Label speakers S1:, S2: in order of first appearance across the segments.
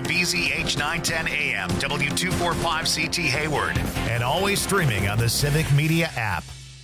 S1: KBZH 910 AM, W245CT Hayward, and always streaming on the Civic Media app.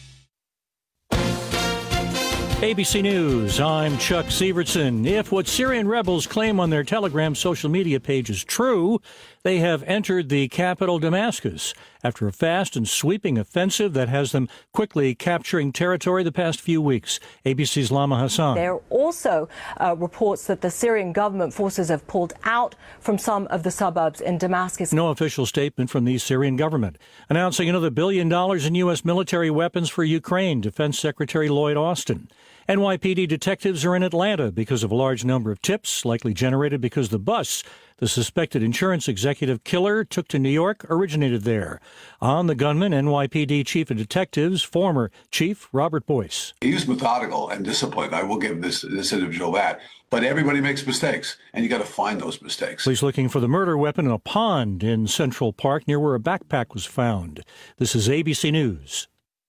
S2: ABC News, I'm Chuck Sievertson. If what Syrian rebels claim on their Telegram social media page is true, they have entered the capital Damascus after a fast and sweeping offensive that has them quickly capturing territory the past few weeks. ABC's Lama Hassan.
S3: There are also reports that the Syrian government forces have pulled out from some of the suburbs in Damascus.
S2: No official statement from the Syrian government announcing another $1 billion in U.S. military weapons for Ukraine, Defense Secretary Lloyd Austin. NYPD detectives are in Atlanta because of a large number of tips, likely generated because the bus the suspected insurance executive killer took to New York originated there. On the gunman, NYPD Chief of Detectives, former Chief Robert Boyce.
S4: He was methodical and disciplined. I will give this individual that. But everybody makes mistakes, and you got to find those mistakes.
S2: Police looking for the murder weapon in a pond in Central Park near where a backpack was found. This is ABC News.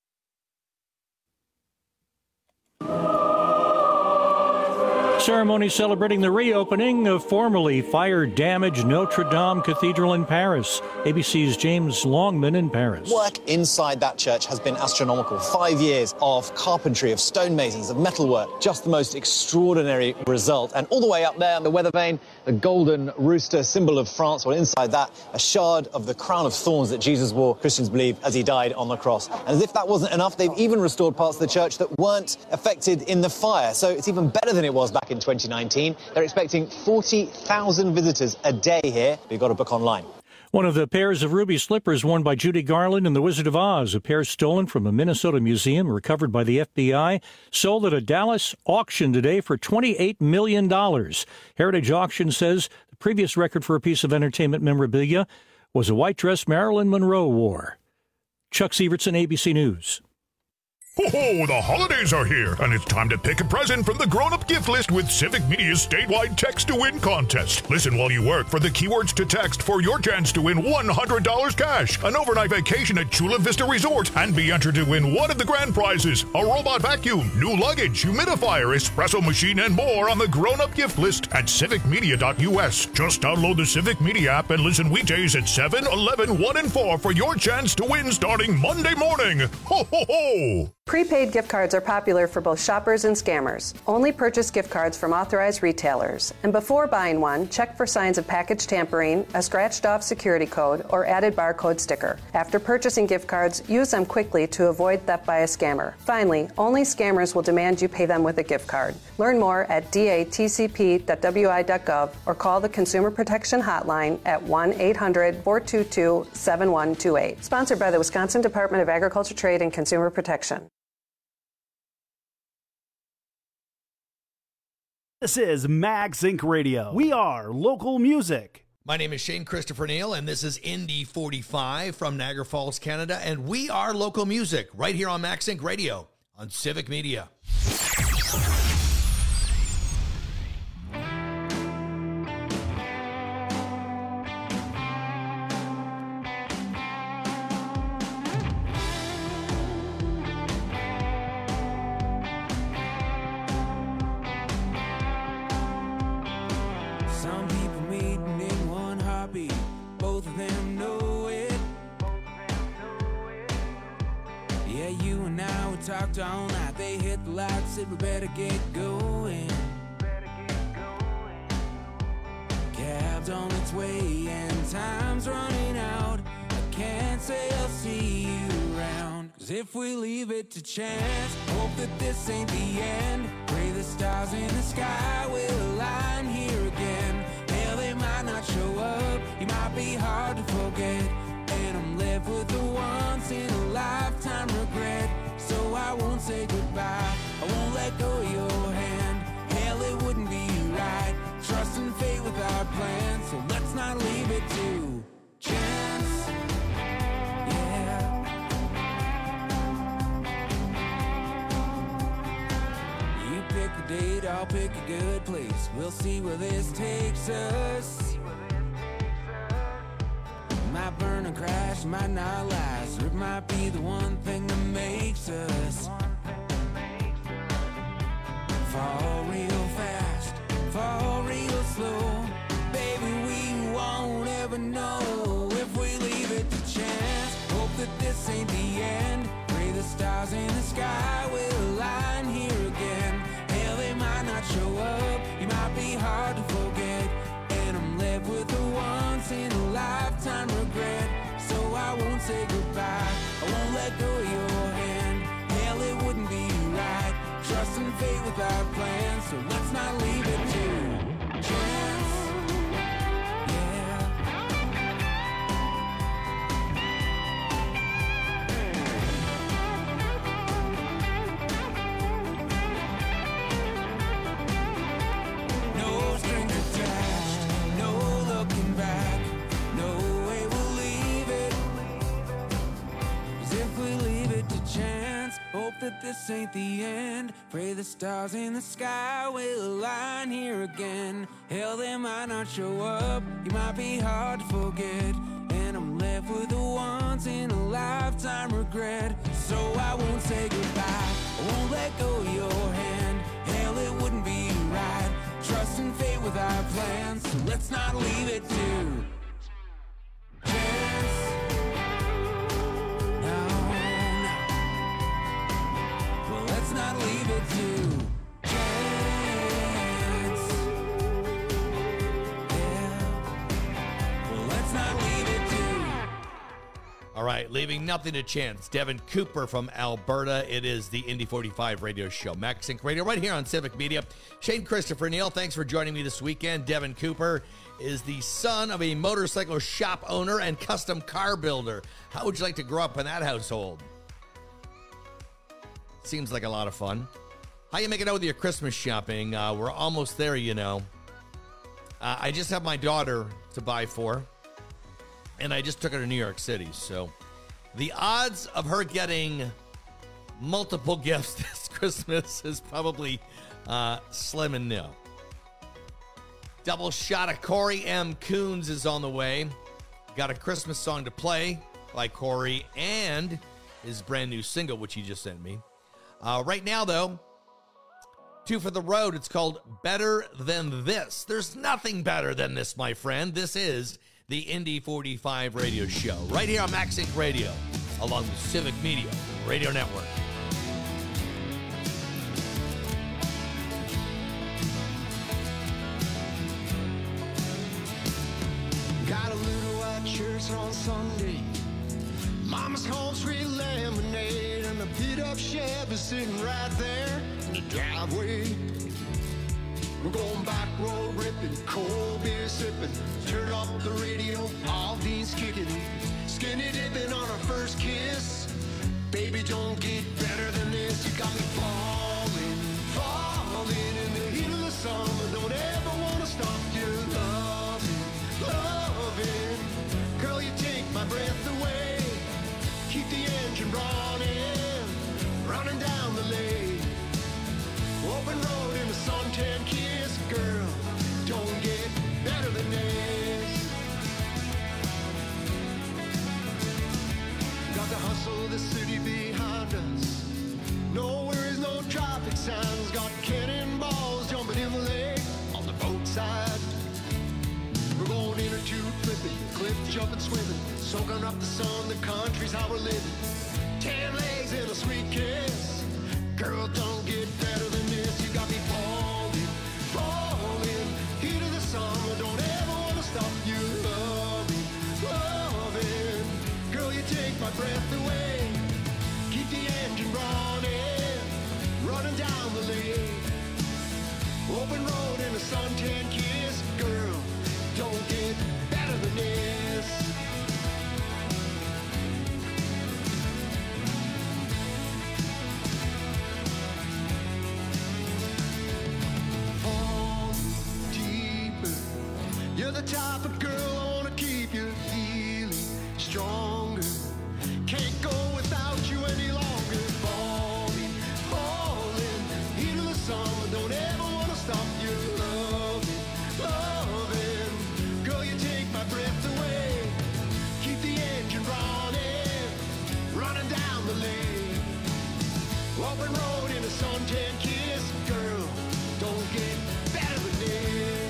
S2: Ceremony celebrating the reopening of formerly fire-damaged Notre Dame Cathedral in Paris. ABC's James Longman in Paris.
S5: Work inside that church has been astronomical. 5 years of carpentry, of stonemasons, of metalwork. Just the most extraordinary result. And all the way up there on the weather vane, the golden rooster, symbol of France. Well, inside that, a shard of the crown of thorns that Jesus wore, Christians believe, as he died on the cross. And as if that wasn't enough, they've even restored parts of the church that weren't affected in the fire. So it's even better than it was back in 2019. They're expecting 40,000 visitors a day here. You've got to book online.
S2: One of the pairs of ruby slippers worn by Judy Garland in The Wizard of Oz, a pair stolen from a Minnesota museum, recovered by the FBI, sold at a Dallas auction today for $28 million. Heritage Auction says the previous record for a piece of entertainment memorabilia was a white dress Marilyn Monroe wore. Chuck Sievertson, ABC News.
S6: Ho-ho, the holidays are here, and it's time to pick a present from the grown-up gift list with Civic Media's statewide text-to-win contest. Listen while you work for the keywords to text for your chance to win $100 cash, an overnight vacation at Chula Vista Resort, and be entered to win one of the grand prizes, a robot vacuum, new luggage, humidifier, espresso machine, and more on the grown-up gift list at civicmedia.us. Just download the Civic Media app and listen weekdays at 7, 11, 1, and 4 for your chance to win starting Monday morning. Ho, ho, ho!
S7: Prepaid gift cards are popular for both shoppers and scammers. Only purchase gift cards from authorized retailers. And before buying one, check for signs of package tampering, a scratched-off security code, or added barcode sticker. After purchasing gift cards, use them quickly to avoid theft by a scammer. Finally, only scammers will demand you pay them with a gift card. Learn more at datcp.wi.gov or call the Consumer Protection Hotline at 1-800-422-7128. Sponsored by the Wisconsin Department of Agriculture, Trade, and Consumer Protection.
S8: This is Mag Sync Radio. We are local music.
S9: My name is Shane Christopher Neal, and this is Indy 45 from Niagara Falls, Canada, and we are local music right here on Mag Sync Radio on Civic Media.
S10: Talked all night, they hit the lights, said we better get going. Cab's on its way and time's running out. I can't say I'll see you around, 'cause if we leave it to chance, hope that this ain't the end. Pray the stars in the sky will align here again. Hell, they might not show up, you might be hard to forget, and I'm left with the once in a lifetime regret. So I won't say goodbye, I won't let go of your hand. Hell, it wouldn't be right, trusting fate with our plans. So let's not leave it to chance. Yeah. You pick a date, I'll pick a good place. We'll see where this takes us. Might burn and crash, might not last, or it might be the one thing that makes us fall real fast, fall real slow. Baby, we trusting fate with our plans, so let's not leave it to chance. No strings attached, no looking back, no way we'll leave it. 'Cause if we leave it to chance, hope that this ain't the end. Pray the stars in the sky will align here again. Hell, they might not show up, you might be hard to forget. And I'm left with the once in a lifetime regret. So I won't say goodbye, I won't let go of your hand. Hell, it wouldn't be right, trusting fate with our plans, so let's not leave it to chance. No, no. Well, let's not leave it to chance. Yeah. Well, let's not leave it to.
S9: All right, leaving nothing to chance. Devin Cooper from Alberta. It is the Indy 45 radio show, MaxSync Radio, right here on Civic Media. Shane Christopher Neal, thanks for joining me this weekend. Devin Cooper is the son of a motorcycle shop owner and custom car builder. How would you like to grow up in that household? Seems like a lot of fun. How you making out with your Christmas shopping? We're almost there, you know. I just have my daughter to buy for, and I just took her to New York City. So the odds of her getting multiple gifts this Christmas is probably slim and nil. Double shot of Corey M. Coons is on the way. Got a Christmas song to play by Corey and his brand new single, which he just sent me. Right now, though, 2 for the road. It's called Better Than This. There's nothing better than this, my friend. This is the Indy 45 radio show, right here on MaxSync Radio, along with Civic Media Radio Network.
S11: Got a little white church on Sunday. Mama's home sweet lemonade and a beat up Chevy sitting right there in the driveway. We're going back road ripping, cold beer sipping, turn up the radio, all Dean's kicking, skinny dipping on our first kiss. Baby, don't get better than this. You got me falling, falling in the heat of the summer. Don't ever wanna stop your loving, loving. Girl, you take my breath away. Keep the engine running, running down the lane. Open road in a suntan kiss, girl, don't get better than this. Got the hustle of the city behind us. No worries, no traffic signs. Got cannonballs jumping in the lake on the boat side. We're going inner tube flipping, cliff jumping, swimming, soaking up the sun. The country's how we're living. 10 legs and a sweet kiss. Girl, don't get better than this. You got me falling, falling. Heat of the summer, don't ever want to stop you loving, loving. Girl, you take my breath away. Keep the engine running, running down the lane. Open road in a suntan kiss. Girl, don't get better than this. You're the type of girl I wanna keep you feeling stronger. Can't go without you any longer. Falling, falling, heat of the summer. Don't ever wanna stop you loving, loving. Girl, you take my breath away. Keep the engine running, running down the lane. Open road in a suntan kiss. Girl, don't get better than this.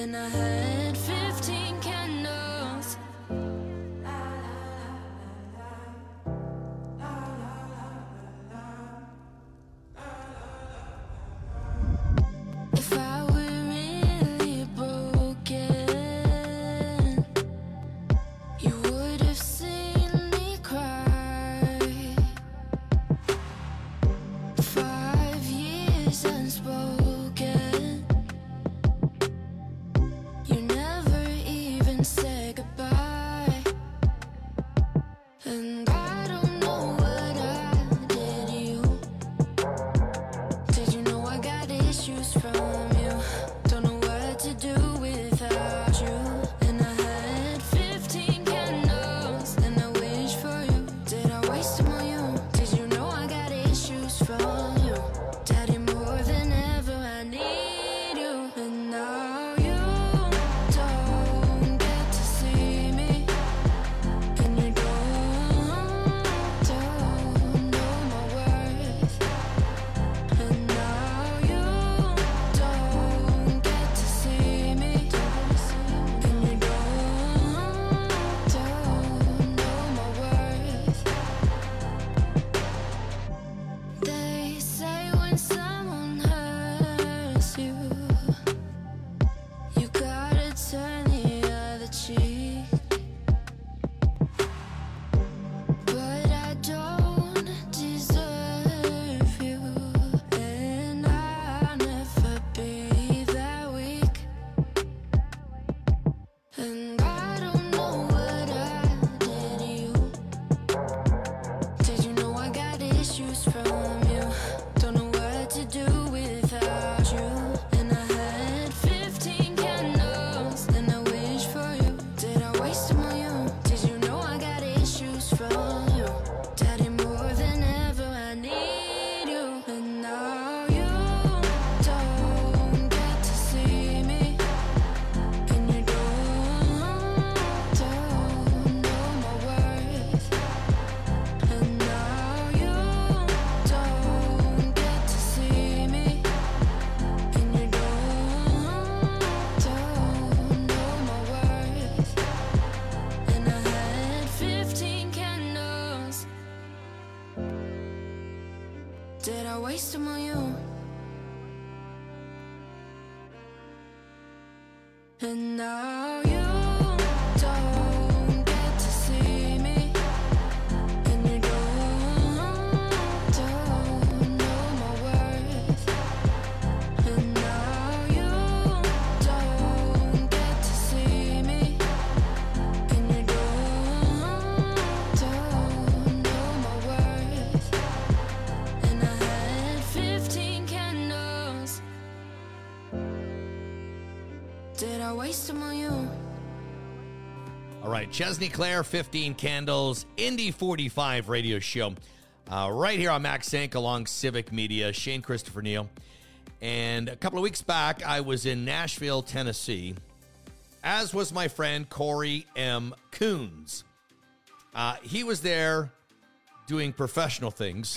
S10: and I had 15 candles. If I were really broken, you would have seen me cry. 5 years unspoken, you never even said goodbye. And I don't know what I did to you. Did you know I got issues from you? Don't know what to do without you. And I had 15 candles, and I wish for you. Did I waste them on you? Did you know I got issues from you? Daddy, more than ever I need you. And now you don't get to see me, and you don't know my worth. And now you don't get to see me, and you don't know my worth. They say when someone hurts you, you gotta turn the other cheek. But I don't deserve you, and I'll never be that weak. And I don't know what I did to you. Did you know I got issues from you? Don't know what to do without you. And I had 15 candles, and I wish for you. Did I waste them on you? Did you know I got issues from you? Daddy, more than ever I need you. And now you don't get to see me, and you don't know my worth. And now you don't get to see me, and you don't know my worth. And I had 15 candles. Did I waste them on you? And now you don't get to see me, and you don't know my worth. And now you don't get to see me, and you don't know my worth. And I had 15 candles. Did I waste them on you?
S9: All right, Chesney Claire, 15 Candles, Indy 45 radio show. Right here on Max Inc. along Civic Media, Shane Christopher Neal. And a couple of weeks back, I was in Nashville, Tennessee, as was my friend Corey M. Coons. He was there doing professional things.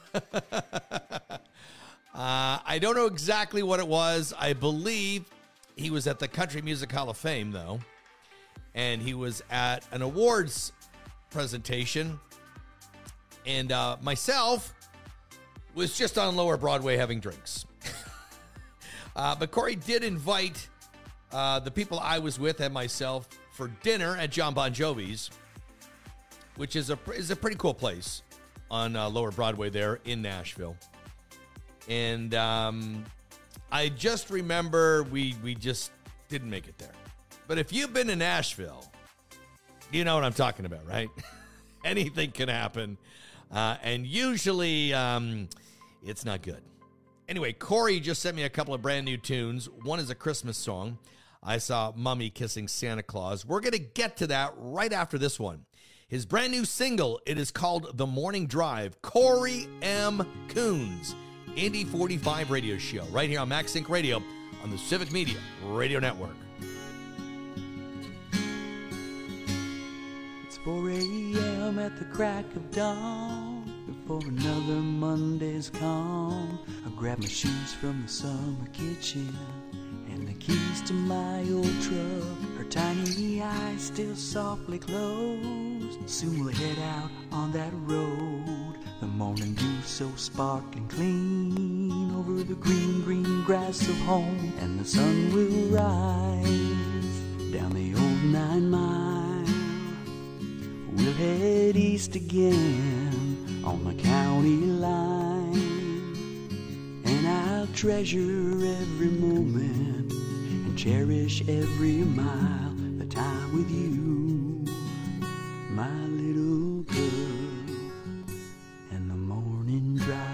S9: I don't know exactly what it was. I believe he was at the Country Music Hall of Fame, though. And he was at an awards presentation. And myself was just on Lower Broadway having drinks. But Corey did invite the people I was with and myself for dinner at John Bon Jovi's, which is a pretty cool place on Lower Broadway there in Nashville. And I just remember we just didn't make it there. But if you've been to Nashville, you know what I'm talking about, right? Anything can happen. And usually it's not good. Anyway, Corey just sent me a couple of brand new tunes. One is a Christmas song. I Saw Mummy Kissing Santa Claus. We're going to get to that right after this one. His brand new single, it is called The Morning Drive. Corey M. Coons, Indy 45 radio show, right here on Max Inc. Radio on the Civic Media Radio Network.
S12: It's 4 a.m. at the crack of dawn. Before another Monday's come, I grab my shoes from the summer kitchen and the keys to my old truck. Her tiny eyes still softly closed. Soon we'll head out on that road. The morning dew so sparkling clean over the green, green grass of home. And the sun will rise down the old 9 Mile. We'll head east again on the county line. And I'll treasure every moment and cherish every mile, the time with you, my little girl, and the morning drive.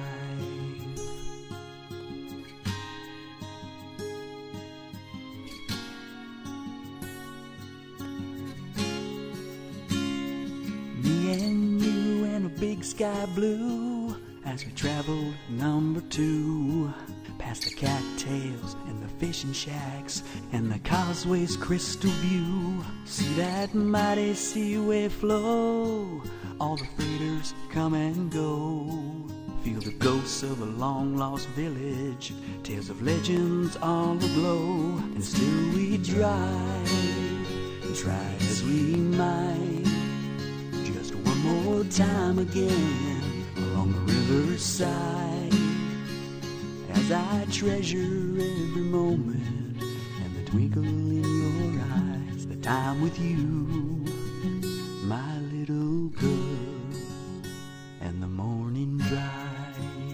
S12: Me and you and a big sky blue as we traveled number 2, past the cattails and the fishing shacks and the causeway's crystal view. See that mighty seaway flow, all the freighters come and go. Feel the ghosts of a long-lost village, tales of legends all aglow. And still we drive, try as we might, just one more time again along the riverside, as I treasure every moment and the twinkle in your eyes, the time with you, my little girl, and the morning drive,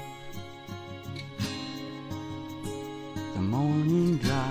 S12: the morning drive.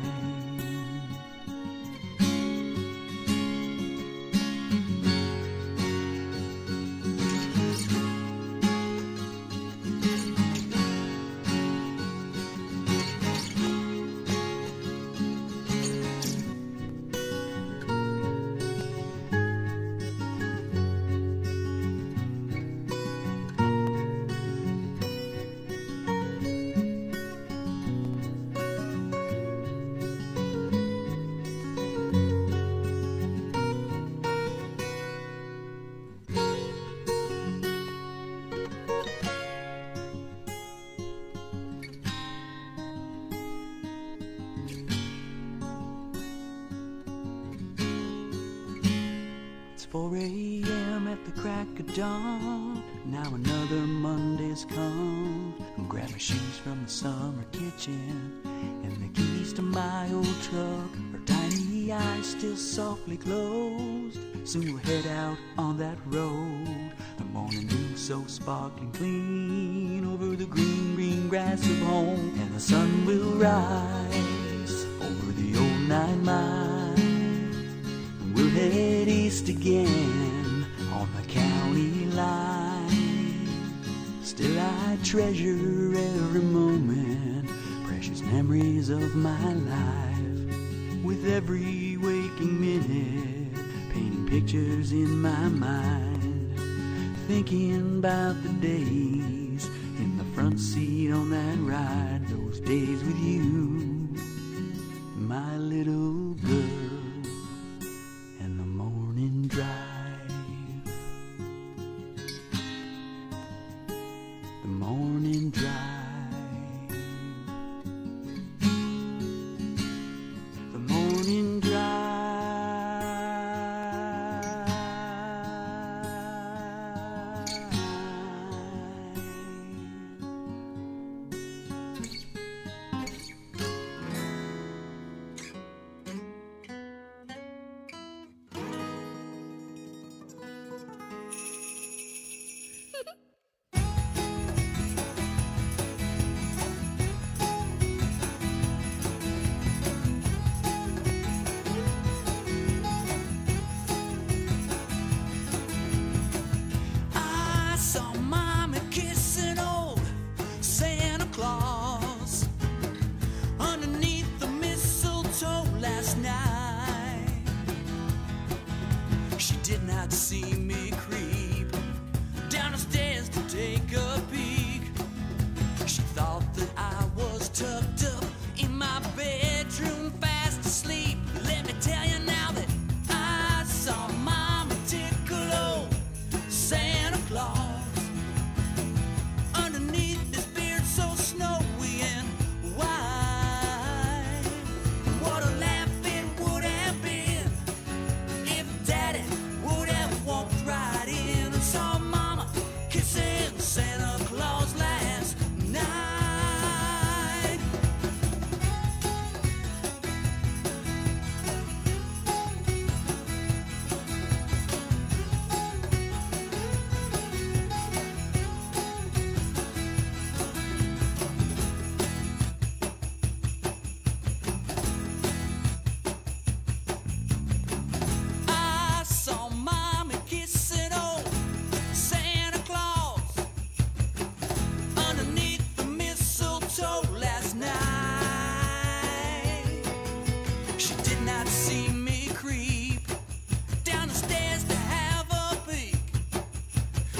S12: It's 4 a.m. at the crack of dawn. Now another Monday's come. Grab my shoes from the summer kitchen and the keys to my old truck. Her tiny eyes still softly closed. Soon we'll head out on that road. The morning dew so sparkling clean over the green, green grass of home. And the sun will rise over the old 9 Mile. And we'll head east again on the county line. Still I treasure every moment, precious memories of my life. With every waking minute, painting pictures in my mind, thinking about the days in the front seat on that ride. Those days with you, my little girl, and the morning drive, the morning drive, the morning drive.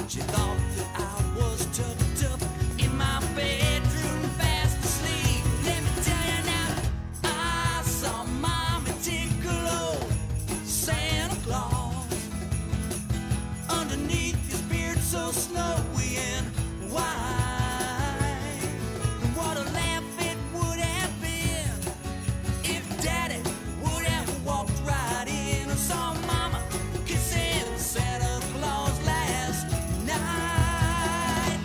S10: She thought that I was tucked up in my bedroom, fast asleep. Let me tell you now, I saw Mommy Tickle Santa Claus underneath his beard so snowy and white. And what a laugh it would have been if Daddy would have walked right in. I saw Mama kissing Santa Claus last night.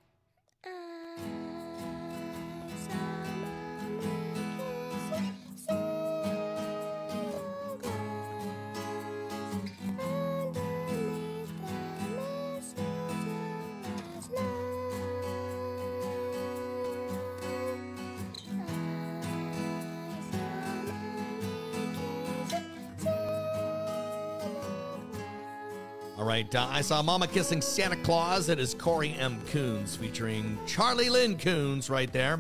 S9: All right, I saw Mama Kissing Santa Claus. It is Corey M. Coons featuring Charlie Lynn Coons right there.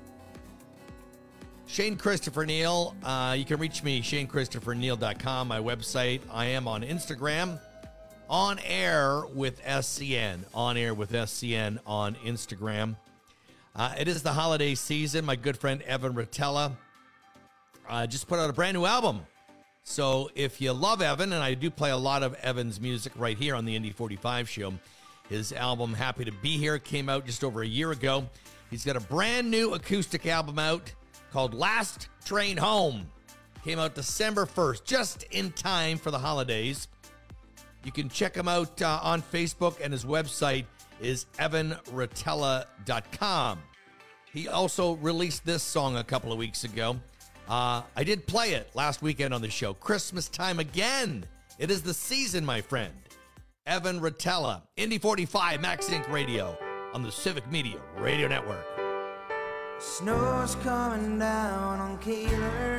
S9: Shane Christopher Neal. You can reach me, ShaneChristopherNeal.com, my website. I am on Instagram, On Air with SCN. On Air with SCN on Instagram. It is the holiday season. My good friend Evan Rotella just put out a brand new album. So if you love Evan, and I do play a lot of Evan's music right here on the Indy 45 show, his album Happy to Be Here came out just over a year ago. He's got a brand new acoustic album out called Last Train Home. Came out December 1st, just in time for the holidays. You can check him out on Facebook, and his website is evanrotella.com. He also released this song a couple of weeks ago. I did play it last weekend on the show. Christmas time again. It is the season, my friend. Evan Rotella, Indy 45, Max Inc. Radio on the Civic Media Radio Network.
S10: Snow's coming down on Keeler.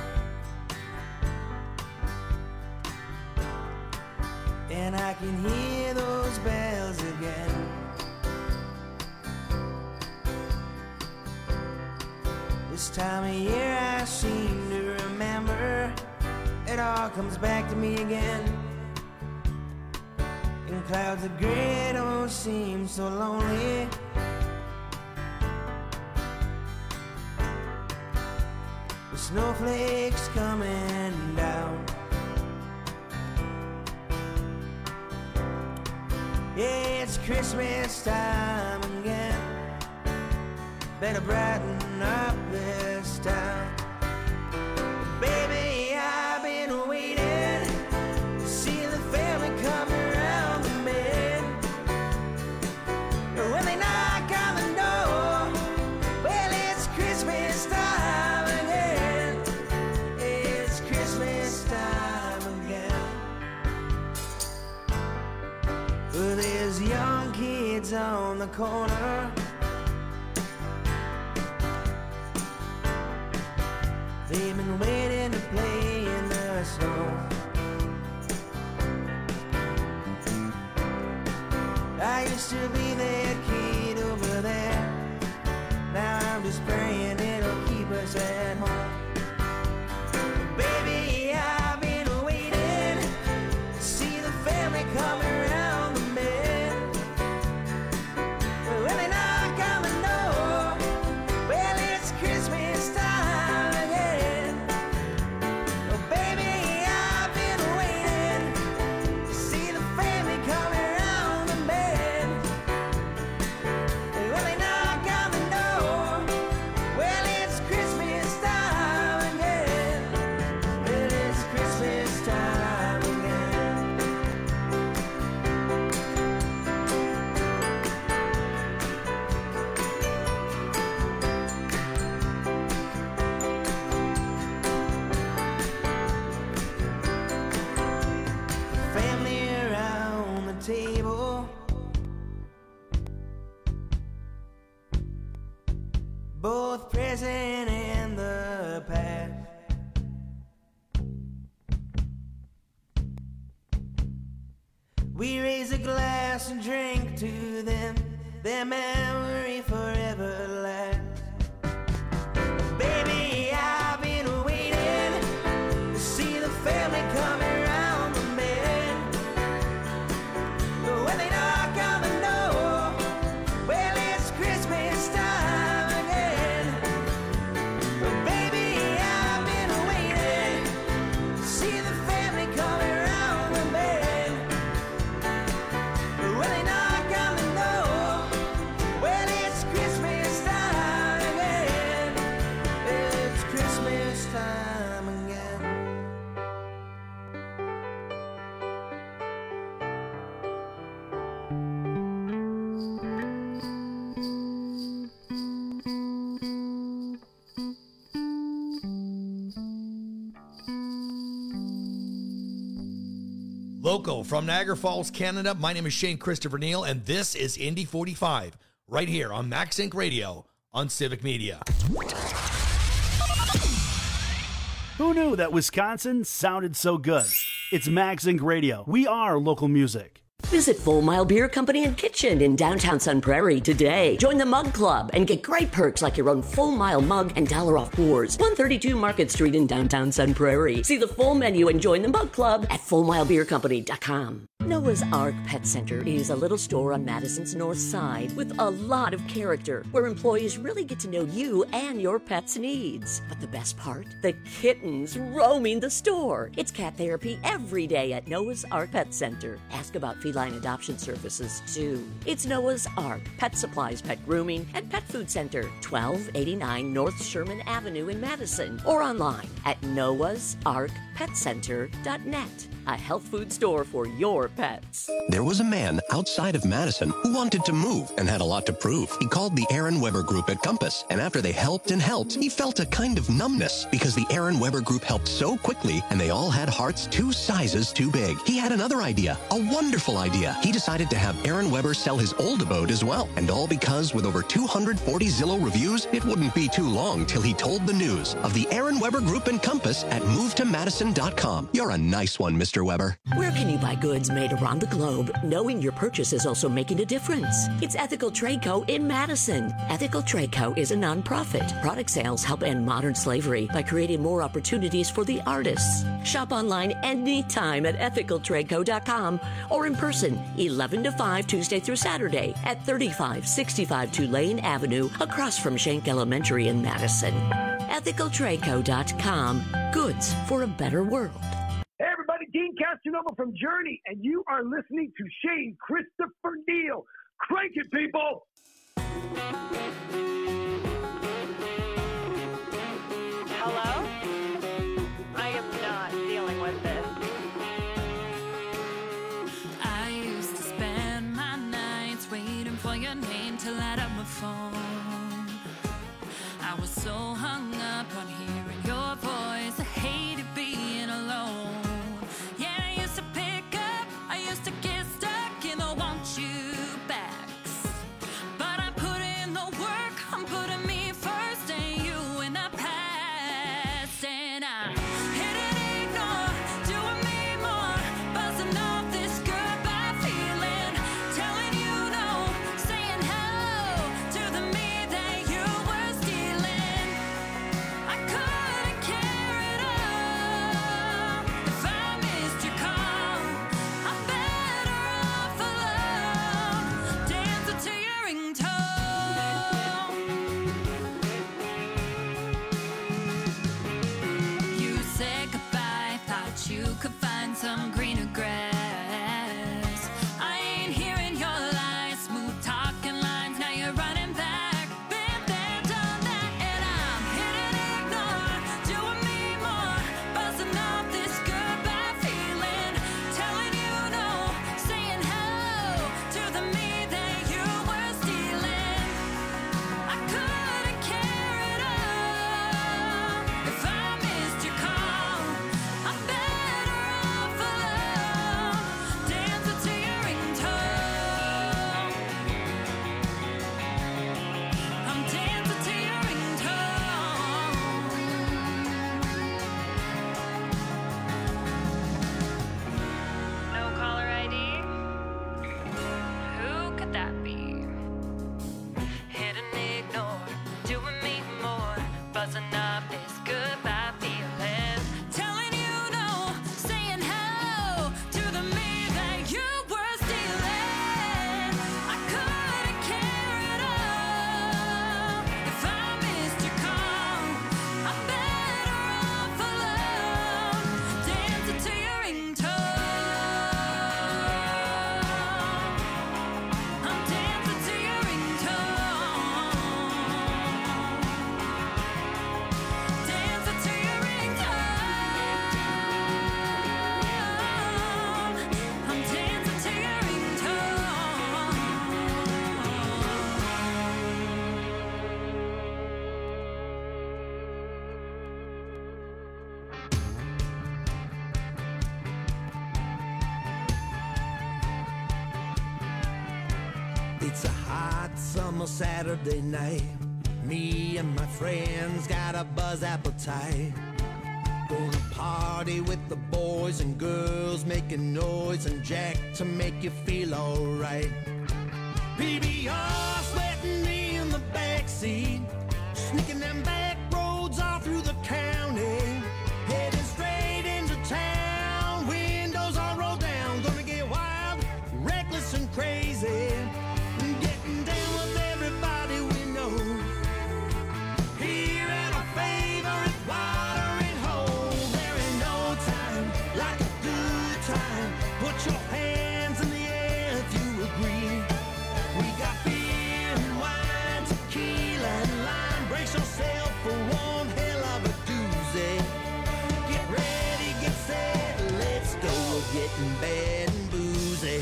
S10: And I can hear those bells again. This time of year I seem to remember. It all comes back to me again. In clouds of gray don't seem so lonely. The snowflakes coming down. Yeah, it's Christmas time again. Better brighten up this town. Baby, I've been waiting to see the family come around the bend. When they knock on the door, well, it's Christmas time again. It's Christmas time again. Well, there's young kids on the corner. They've been waiting to play in the snow. I used to be that kid over there. Now I'm just praying it'll keep us at home. Baby, I've been waiting to see the family come around the bend. When they knock on the door, well, it's Christmas time again. Oh, baby, I've been waiting to see the family come around the bend. When they knock on the door, well, it's Christmas time again. Well, it's Christmas time again. Family around the table, both present and the past. We raise a glass and drink to them, their memory forever lasts. Baby, I've been waiting to see the family come around the bend. When they knock on
S9: local from Niagara Falls, Canada. My name is Shane Christopher Neal, and this is Indy 45 right here on Max Inc. Radio on Civic Media.
S8: Who knew that Wisconsin sounded so good? It's Max Inc. Radio. We are local music.
S13: Visit Full Mile Beer Company and Kitchen in downtown Sun Prairie today. Join the Mug Club and get great perks like your own Full Mile mug and $1 off pours. 132 Market Street in downtown Sun Prairie. See the full menu and join the Mug Club at FullMileBeerCompany.com. Noah's Ark Pet Center is a little store on Madison's north side with a lot of character where employees really get to know you and your pet's needs. But the best part? The kittens roaming the store. It's cat therapy every day at Noah's Ark Pet Center. Ask about feline adoption services too. It's Noah's Ark Pet Supplies, Pet Grooming, and Pet Food Center, 1289 North Sherman Avenue in Madison, or online at noahsarkpetcenter.net. A health food store for your pets.
S14: There was a man outside of Madison who wanted to move and had a lot to prove. He called the Aaron Weber Group at Compass, and after they helped and helped, he felt a kind of numbness because the Aaron Weber Group helped so quickly and they all had hearts 2 sizes too big. He had another idea, a wonderful idea. He decided to have Aaron Weber sell his old abode as well, and all because with over 240 Zillow reviews, it wouldn't be too long till he told the news of the Aaron Weber Group and Compass at MoveToMadison.com. You're a nice one, Mr. Weber.
S13: Where can you buy goods made around the globe, knowing your purchase is also making a difference? It's Ethical Trade Co. in Madison. Ethical Trade Co. is a nonprofit. Product sales help end modern slavery by creating more opportunities for the artists. Shop online anytime at ethicaltradeco.com or in person 11 to 5 Tuesday through Saturday at 3565 Tulane Avenue across from Schenck Elementary in Madison. ethicaltradeco.com. Goods for a better world.
S15: Hey everybody, Dean Castronova from Journey, and you are listening to Shane Christopher Neal. Crank it, people!
S16: Hello? I am not dealing with this.
S17: I used to spend my nights waiting for your name to light up my phone. I was so hung up on hearing your voice, I hated being alone. Yeah, I used to pick up, I used to get stuck in the one
S11: It's a hot summer Saturday night. Me and my friends got a buzz appetite. Gonna party with the boys and girls, making noise and jack to make you feel alright. PBR sweating me in the backseat, sneaking them back roads all through the county, heading straight into town, windows all rolled down, gonna get wild, reckless and crazy, getting down with everybody we know, here at our favorite watering hole. There ain't no time like a good time, put your hands in the air if you agree. We got beer and wine, tequila and lime, brace yourself for one hell of a doozy. Get ready, get set, let's go. We're getting bad and boozy.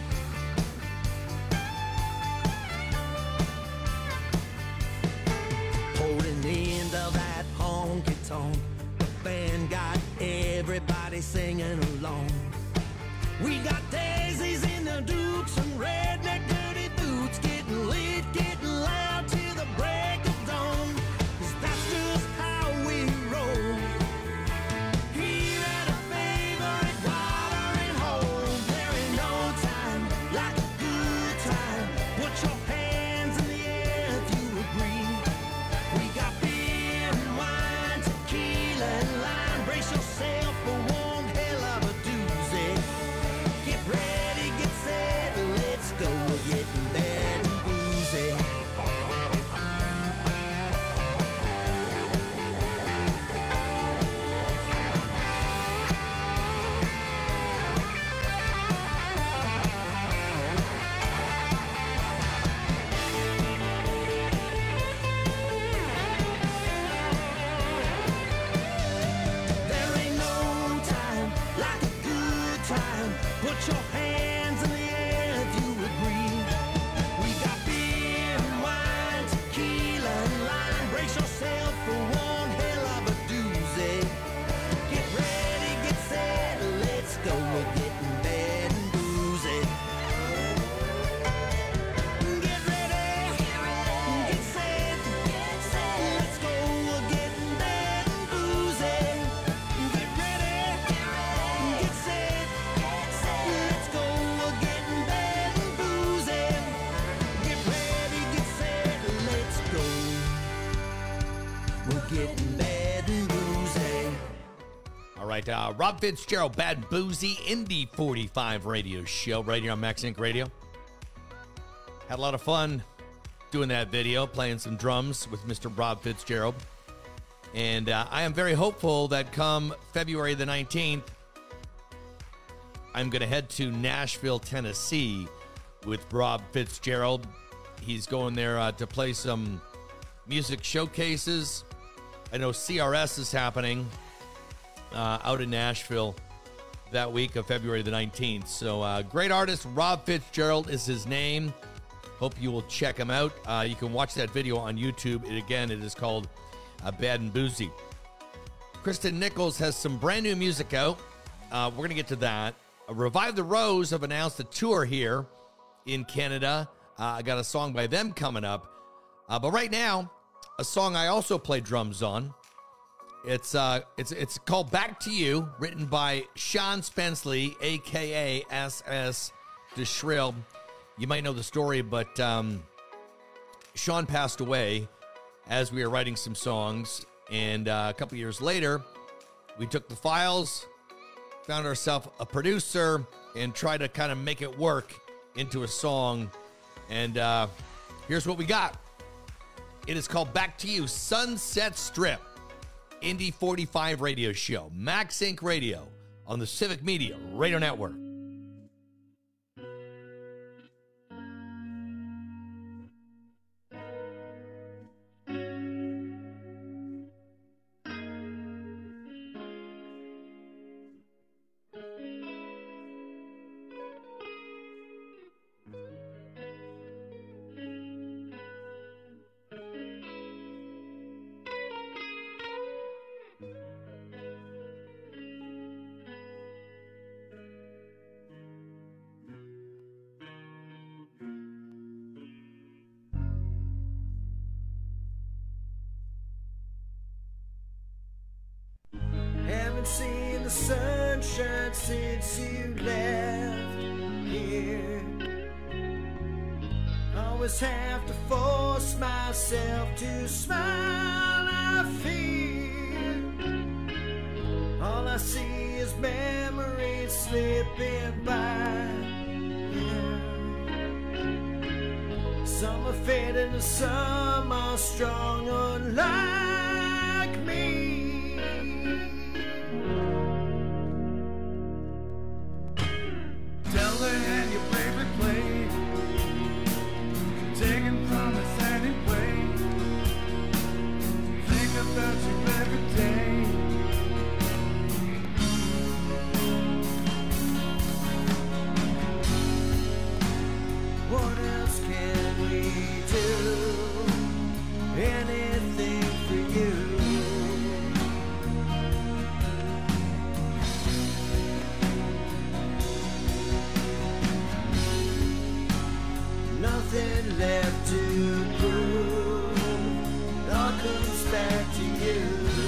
S11: Holding into that honky tonk, the band got everybody singing along. We got daisies in the dukes and redneck dirty boots, getting lit, getting loud till the break of dawn, 'cause that's just how we roll. Here at a favorite watering hole, there ain't no time like a good time. Put your hands in the air if you agree. We got beer and wine, tequila and lime, brace yourself for one hell of a doozy. Get ready, get set, let's go. We're getting bad and boozy. There ain't no time like a good time. Put your hands in the air if you agree. We got beer and wine, tequila and lime. Brace yourself for one hell of a doozy. Get ready, get set, let's go. We're getting bad and boozy. Get ready, get set, let's go. We're getting bad and boozy. Get ready, get set, let's go. We're getting bad and boozy. Get ready, get set, let's go. We're getting bad and boozy.
S9: All right, Rob Fitzgerald, Bad Boozy, Indy 45 radio show right here on Max Inc. Radio. Had a lot of fun doing that video, playing some drums with Mr. Rob Fitzgerald. And I am very hopeful that come February the 19th, I'm going to head to Nashville, Tennessee with Rob Fitzgerald. He's going there to play some music showcases. I know CRS is happening out in Nashville that week of February the 19th. So great artist, Rob Fitzgerald is his name. Hope you will check him out. You can watch that video on YouTube. It is called Bad and Boozy. Kristen Nichols has some brand new music out. We're going to get to that. Revive the Rose have announced a tour here in Canada. I got a song by them coming up. But right now, a song I also play drums on. It's called Back to You, written by Sean Spenceley, a.k.a. S.S. DeShrill. You might know the story, but Sean passed away as we were writing some songs. And a couple years later, we took the files, found ourselves a producer, and tried to kind of make it work into a song. And here's what we got. It is called Back to You, Sunset Strip, Indy 45 radio show, Max Inc. Radio on the Civic Media Radio Network.
S18: always have to force myself to smile. I fear all I see is memories slipping by. Some are fading and some are strong, unlike me.
S11: Tell her and your favorite play, taken from us anyway. Think about you every day.
S18: What else can we do? Anything for you. Nothing left to prove. It all comes back to you.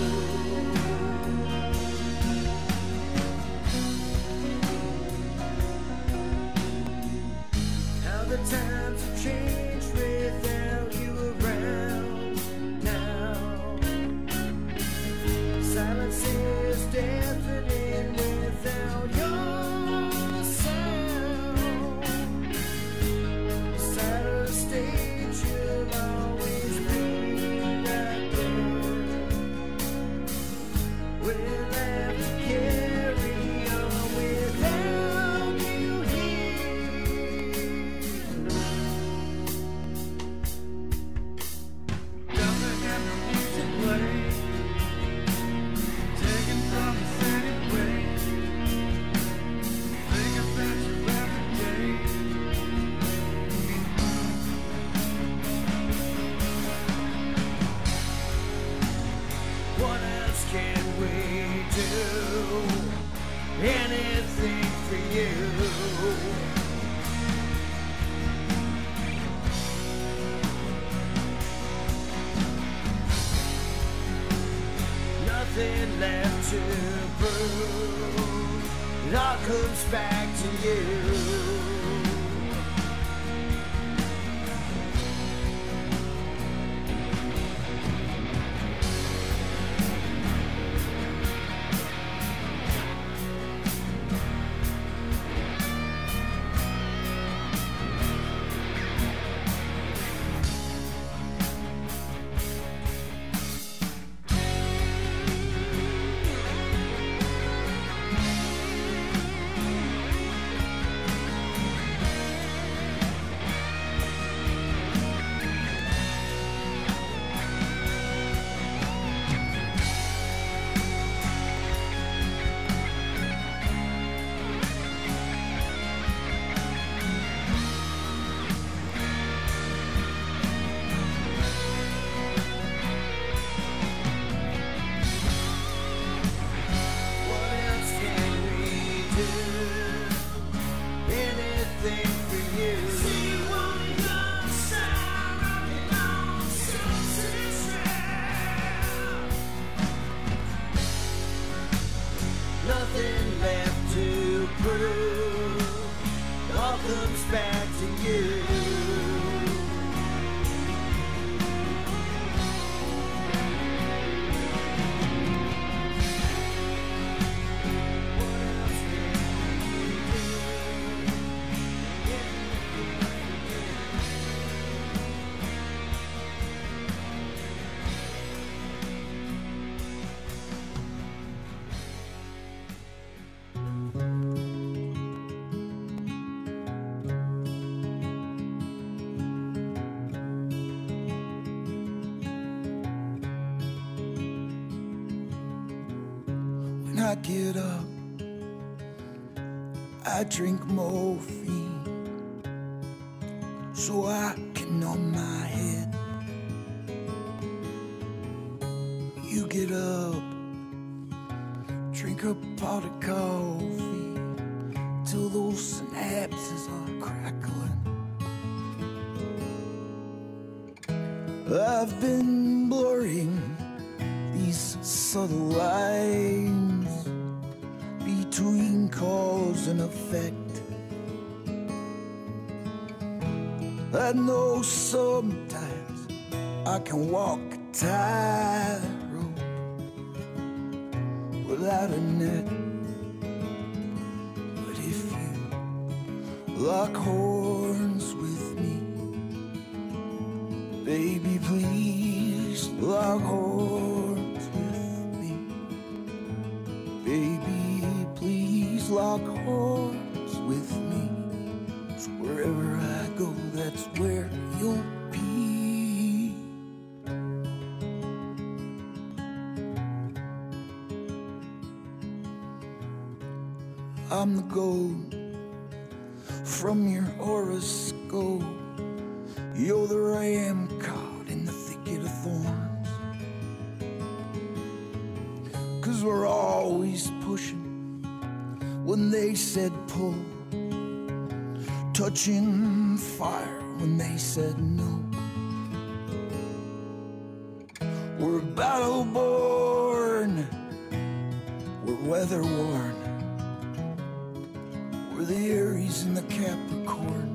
S18: How the times have changed without you around now. Silence is deafening without your sound. Side of the stage, you'll always be right there. We'll have to carry on without you here.
S11: Nothing and the music play, taken from us anyway. Think about you every day.
S18: What else can we do? Anything for you. Nothing left to prove. It all comes back to you. What else can we do? Anything for you. See one young side of your own success. Nothing left to prove. It all comes back to you.
S11: When I get up, I drink morphine so I can numb my head. You get up, drink a pot of coffee till those synapses are crackling. I've been blurring these subtle lines between cause and effect.
S19: I know sometimes I can walk a tightrope without a net. But if you lock horns with me, baby, please lock horns with me. Baby, please lock horns with me. 'Cause wherever I go, that's where you'll be. I'm the gold from your horoscope. You're the ram caught in the thicket of thorns. 'Cause we're always pushing when they said pull, touching fire when they said no. We're battle born, we're weather worn, we're the Aries and the Capricorn.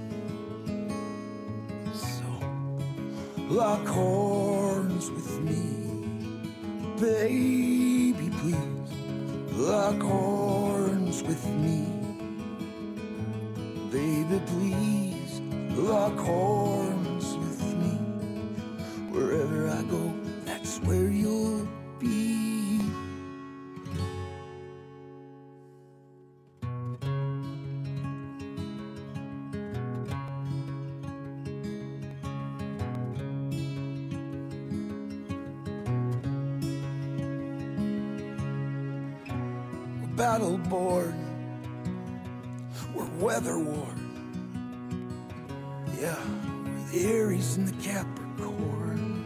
S19: So lock horns with me, baby, please. Lock horns with me, baby, please. Lock horns with me. Wherever I go, that's where you'll be. We're battle born, we're weather worn. Yeah, we're the Aries and the Capricorn.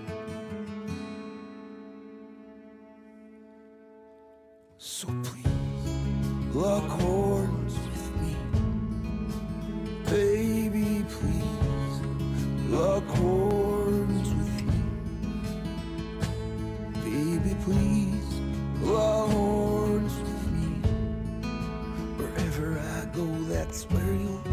S19: So please, lock horns with me, baby, please. Lock horns with me, baby, please. Lock horns with me. Wherever I go, that's where you'll be.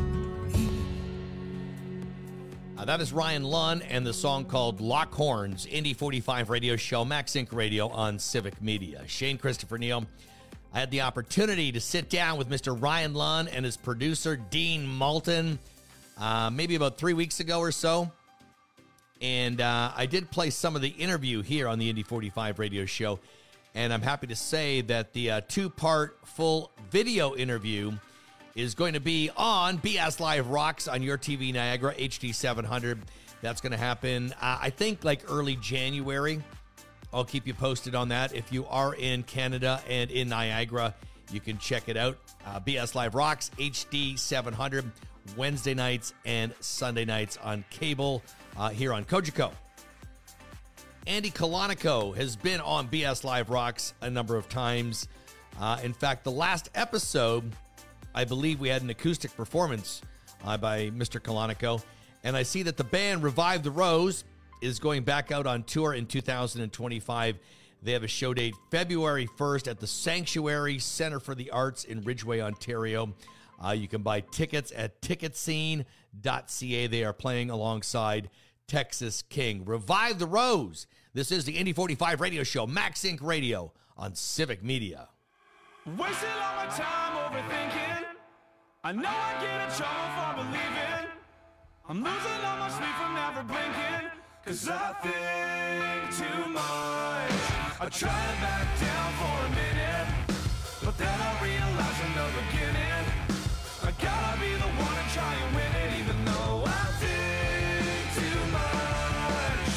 S9: That is Ryan Lunn and the song called Lock Horns, Indy 45 radio show, Max Inc. Radio on Civic Media. Shane Christopher Neal. I had the opportunity to sit down with Mr. Ryan Lunn and his producer, Dean Moulton, maybe about 3 weeks ago or so. And I did play some of the interview here on the Indy 45 radio show. And I'm happy to say that the two-part full video interview is going to be on BS Live Rocks on your TV Niagara HD 700. That's going to happen, I think, like early January. I'll keep you posted on that. If you are in Canada and in Niagara, you can check it out. BS Live Rocks HD 700, Wednesday nights and Sunday nights on cable here on Cogeco. Andy Colonico has been on BS Live Rocks a number of times. In fact, the last episode, I believe we had an acoustic performance by Mr. Colonico, and I see that the band Revive the Rose is going back out on tour in 2025. They have a show date February 1st at the Sanctuary Center for the Arts in Ridgeway, Ontario. You can buy tickets at ticketscene.ca. They are playing alongside Texas King. Revive the Rose. This is the Indy 45 radio show, Max Inc. Radio on Civic Media.
S10: Wasting all my time overthinking. I know I get in trouble for believing. I'm losing all my sleep from never blinking. 'Cause I think too much. I try to back down for a minute, but then I realize in the beginning I gotta be the one and try and win it, even though I think too much.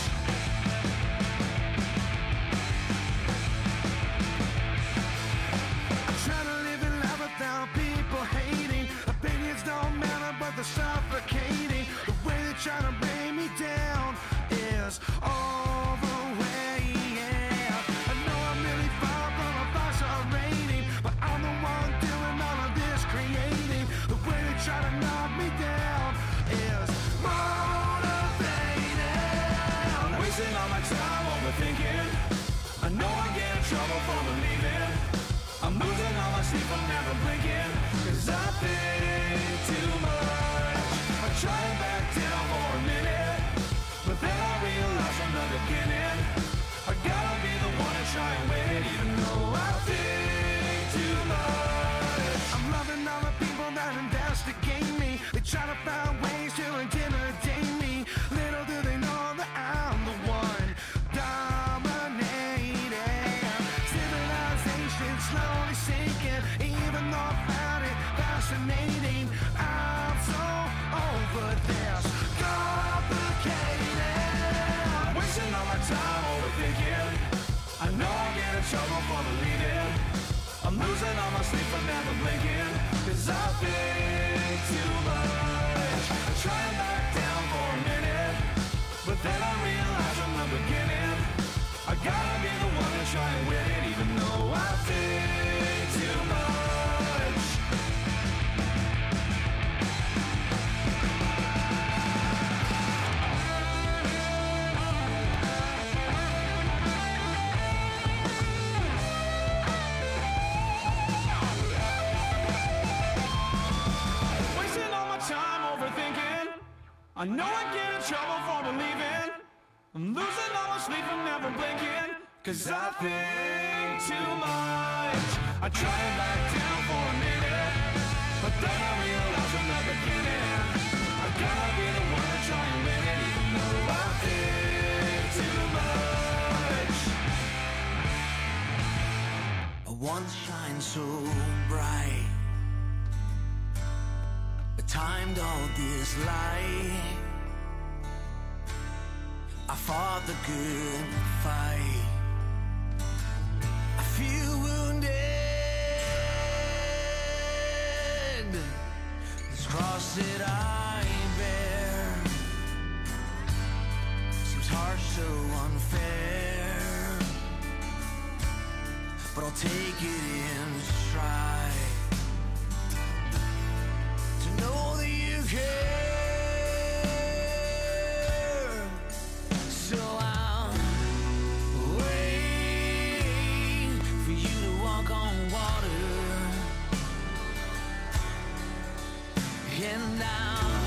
S10: I try to live in life without people hating. Opinions don't matter, but they're suffocating. The way they try to bring me down is all the way, yeah. I know I'm really far from a 5-star rating, but I'm the I know I get in trouble for believing. I'm losing all my sleep and never blinking. Cause I think too much. I try to back down for a minute, but then I realize from the beginning I gotta be the one to try and win it, even though I think too much.
S19: I once shined so bright, I timed all this light. I fought the good fight. I feel wounded. This cross that I bear seems harsh, so unfair, but I'll take it in stride to know that you care. So I'll wait for you to walk on water, and I'll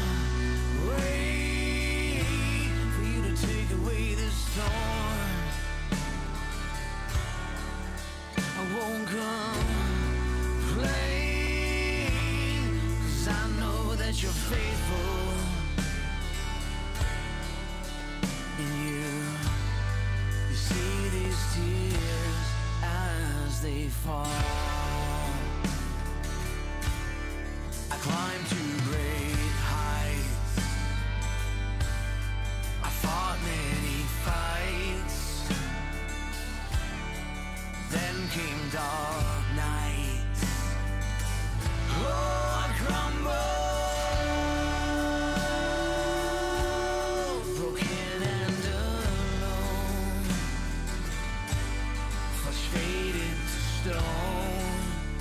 S19: wait for you to take away this storm. I won't complain, 'cause I know that you're faithful. And you see these tears as they fall. I climbed to great heights. I fought many fights. Then came dark nights. Oh, I crumbled, broken and alone, flesh faded to stone,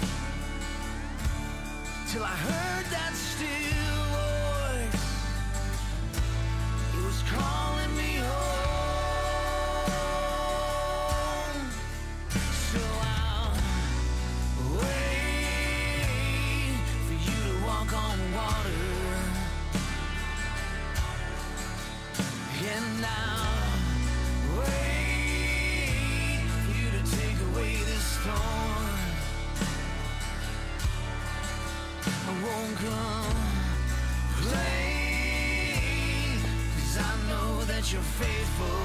S19: till I heard that still voice. It was calling me home. So I'll wait for you to walk on water, and I'll wait for you to take away this storm. I won't complain, 'cause I know that you're faithful.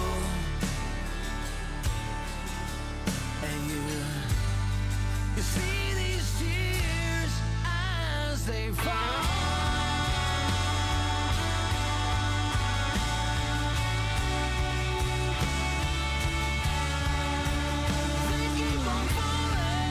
S19: And you see these tears as they fall. They keep on falling.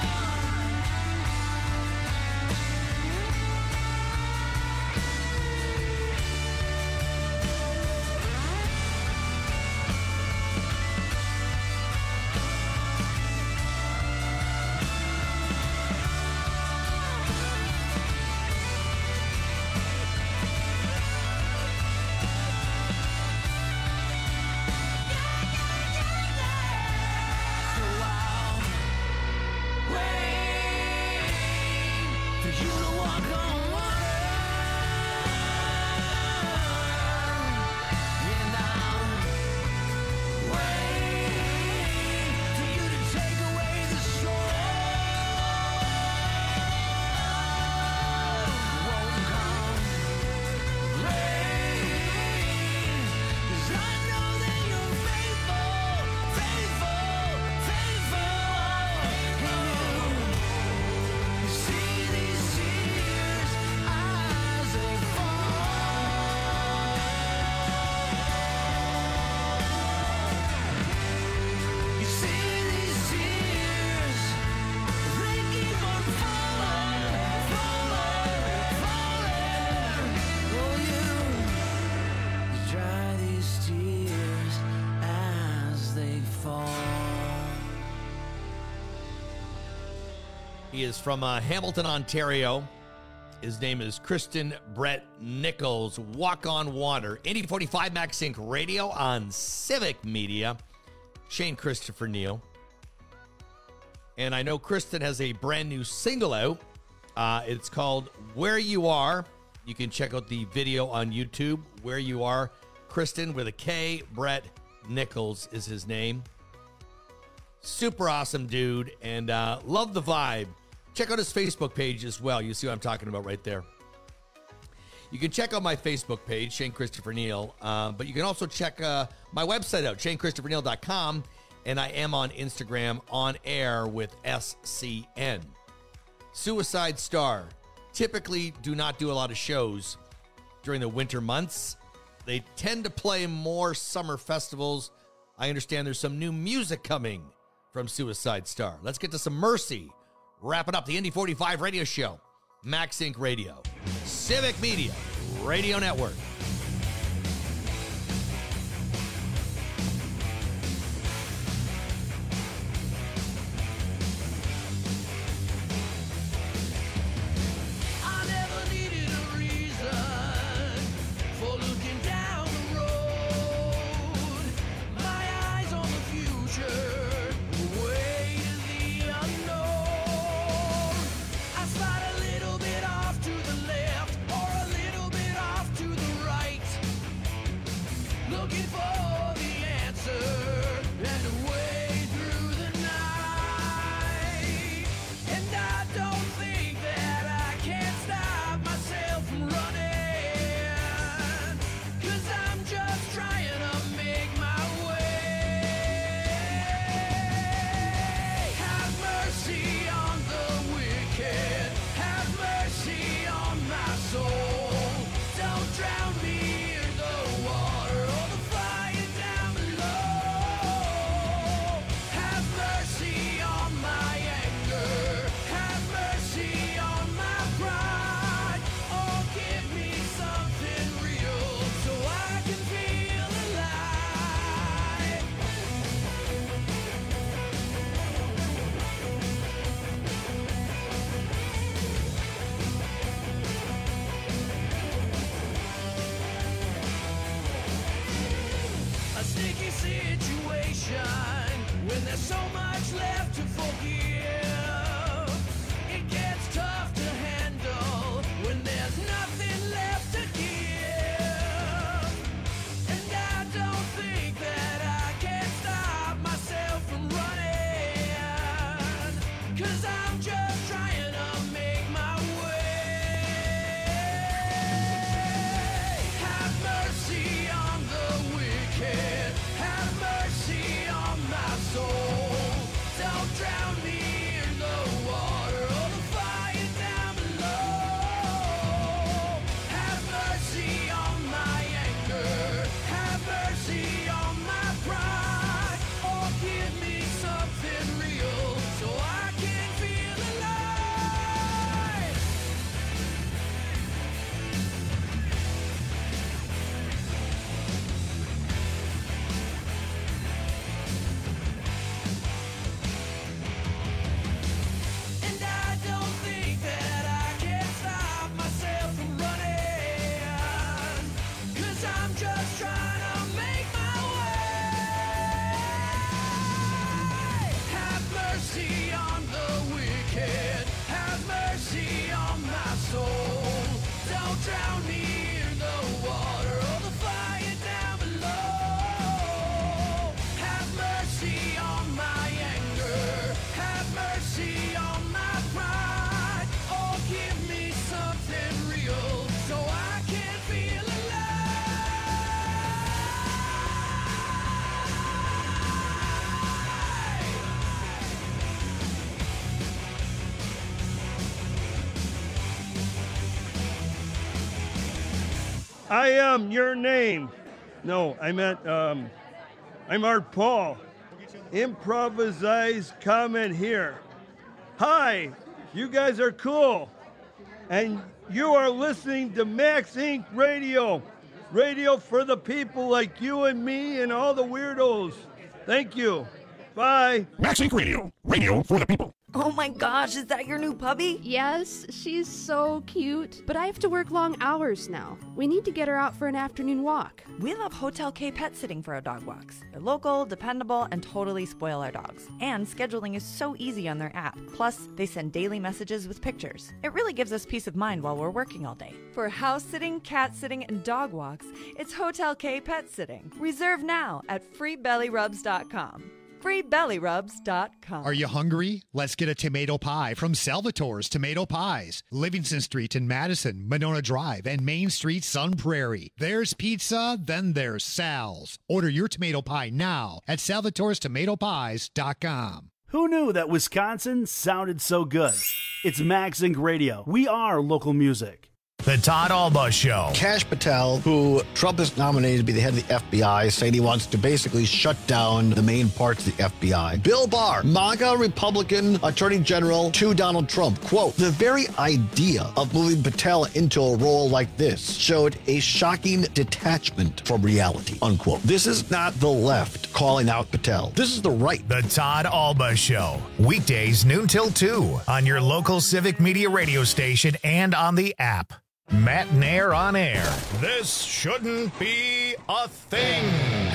S9: He is from Hamilton, Ontario. His name is Kristen Brett Nichols. Walk on Water. 8045 Max Inc. Radio on Civic Media. Shane Christopher Neal. And I know Kristen has a brand new single out. It's called Where You Are. You can check out the video on YouTube, Where You Are. Kristen with a K. Brett Nichols is his name. Super awesome dude, and love the vibe. Check out his Facebook page as well. You see what I'm talking about right there. You can check out my Facebook page, Shane Christopher Neal, but you can also check my website out, ShaneChristopherNeal.com, and I am on Instagram on air with SCN. Suicide Star. Typically do not do a lot of shows during the winter months. They tend to play more summer festivals. I understand there's some new music coming from Suicide Star. Let's get to some Mercy. Wrapping up the Indy 45 radio show. Max Inc. Radio. Civic Media Radio Network.
S20: I am your name. No, I meant, I'm Art Paul. Improvised comment here. Hi, you guys are cool. And you are listening to Max Inc. Radio. Radio for the people like you and me and all the weirdos. Thank you. Bye.
S6: Max Inc. Radio. Radio for the people.
S21: Oh my gosh, is that your new puppy?
S22: Yes, she's so cute. But I have to work long hours now. We need to get her out for an afternoon walk.
S23: We love Hotel K Pet Sitting for our dog walks. They're local, dependable, and totally spoil our dogs. And scheduling is so easy on their app. Plus, they send daily messages with pictures. It really gives us peace of mind while we're working all day. For house sitting, cat sitting, and dog walks, it's Hotel K Pet Sitting. Reserve now at freebellyrubs.com. freebellyrubs.com.
S24: Are you hungry? Let's get a tomato pie from Salvatore's Tomato Pies. Livingston Street in Madison, Monona Drive, and Main Street, Sun Prairie. There's pizza, then there's Sal's. Order your tomato pie now at salvatorestomatopies.com.
S8: Who knew that Wisconsin sounded so good? It's Max Inc. Radio. We are local music.
S1: The Todd Alba Show.
S25: Kash Patel, who Trump has nominated to be the head of the FBI, saying he wants to basically shut down the main parts of the FBI. Bill Barr, MAGA Republican Attorney General to Donald Trump. Quote, the very idea of moving Patel into a role like this showed a shocking detachment from reality, unquote. This is not the left calling out Patel. This is the right.
S1: The Todd Alba Show. Weekdays noon till 2 on your local Civic Media radio station and on the app. Matt Nair on air. This shouldn't be a thing.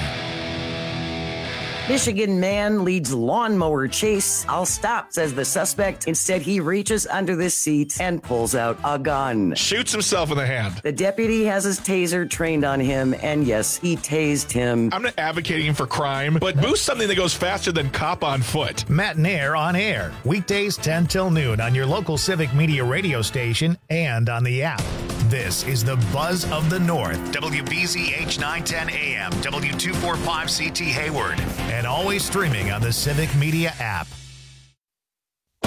S26: Michigan man leads lawnmower chase. I'll stop, says the suspect. Instead, he reaches under the seat and pulls out a gun.
S27: Shoots himself in the hand.
S26: The deputy has his taser trained on him, and yes, he tased him.
S27: I'm not advocating for crime, but boost something that goes faster than cop on foot.
S1: Matt Nair on air. Weekdays 10 till noon on your local Civic Media radio station and on the app. This is the Buzz of the North. WBZH 910 AM, W245CT Hayward. And always streaming on the Civic Media app.